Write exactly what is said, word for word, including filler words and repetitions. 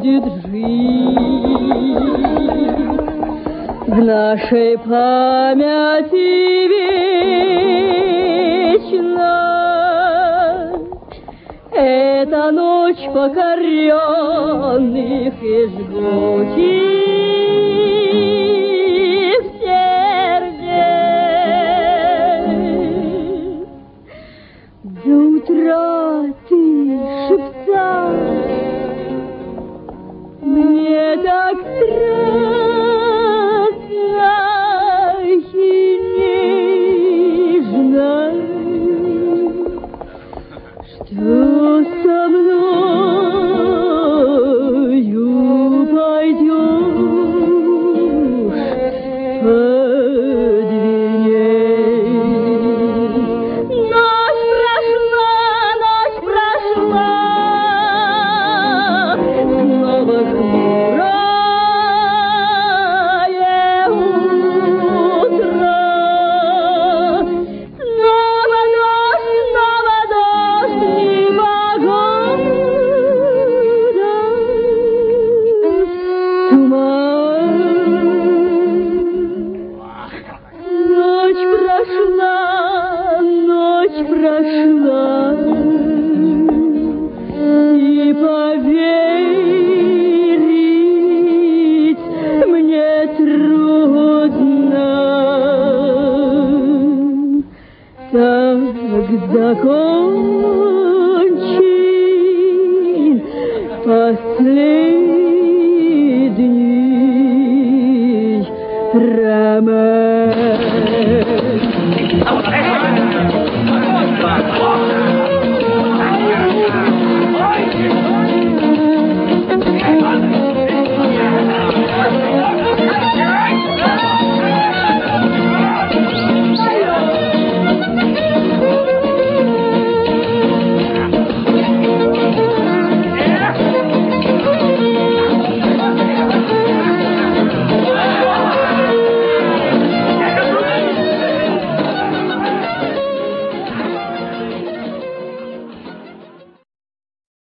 будет жить в нашей памяти вечно. Это ночь покоренных и жгучих сердец. До утра ты шептал мне так страстно и нежно, что со мною пойдешь под венец. Ночь прошла, ночь прошла, снова хмурое утро. Снова дождь, снова дождь, непогода, туман. Ночь прошла, ночь прошла, и поверить мне трудно. Так закончен последний роман.